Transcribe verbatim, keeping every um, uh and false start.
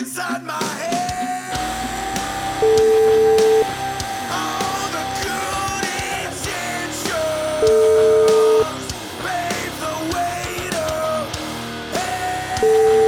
inside my head. All the good intentions pave the way to hell.